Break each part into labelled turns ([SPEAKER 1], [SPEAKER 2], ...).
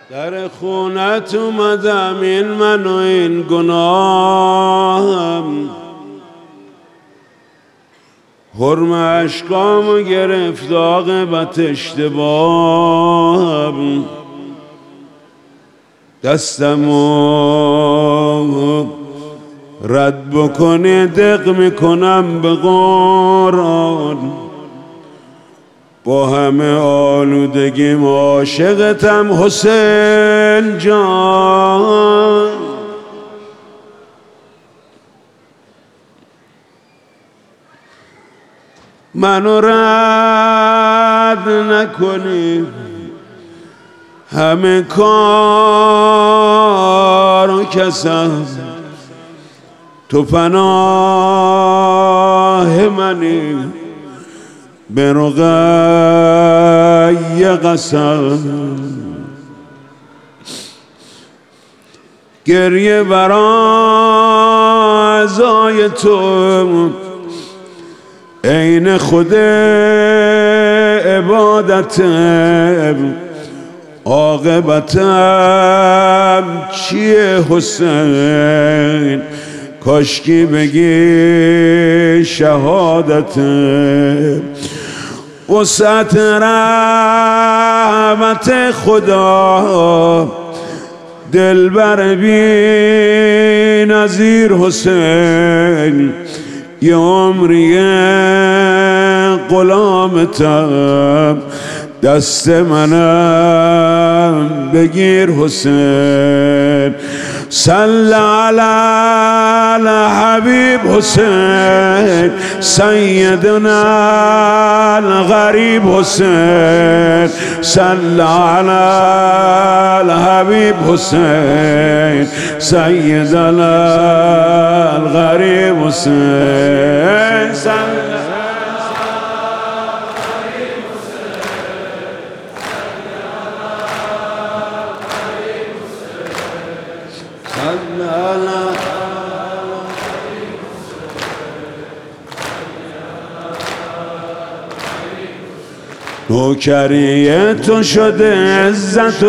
[SPEAKER 1] در خونت اومدم این من و این گناهم، حرم اشکامو گرفت عاقبت اشتباهم. دستمو رد بکنی دق میکنم به قرآن، با همه آلودگیم عاشقتم حسین جان. منو رد نکنی، همه کارو کسم، تو پناه منی به رقی قسم. گریه برای عزای تو عین خود عبادتم، عاقبتم چیه حسین؟ کاشکی بگی شهادتم. وسعت رحمت خدا دلبر بی نظیر حسین، یه عمری غلامتم، دست منم بگیر حسین. صل علی الحبیب حسین، سیدنا الغریب حسین. صل علی الحبیب حسین، سیدنا الغریب حسین. نوکری تو شده عزت و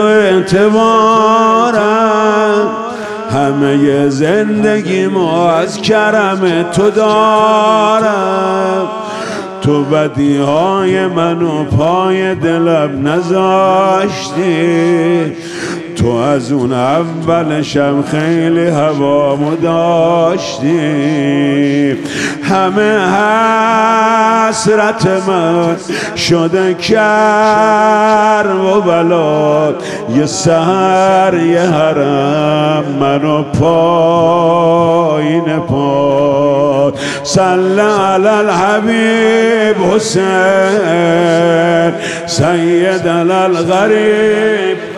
[SPEAKER 1] اعتبارم، همه زندگیمو از کرم تو دارم. تو بدیهای منو پای دلم نذاشتی، تو از اون اولشم خیلی هوامو داشتی. همه حسرت من شده کرب و بلاد، یه سحر یه حرم منو پایین پاد. صل علی الحبیب حسین، سیدنا الغریب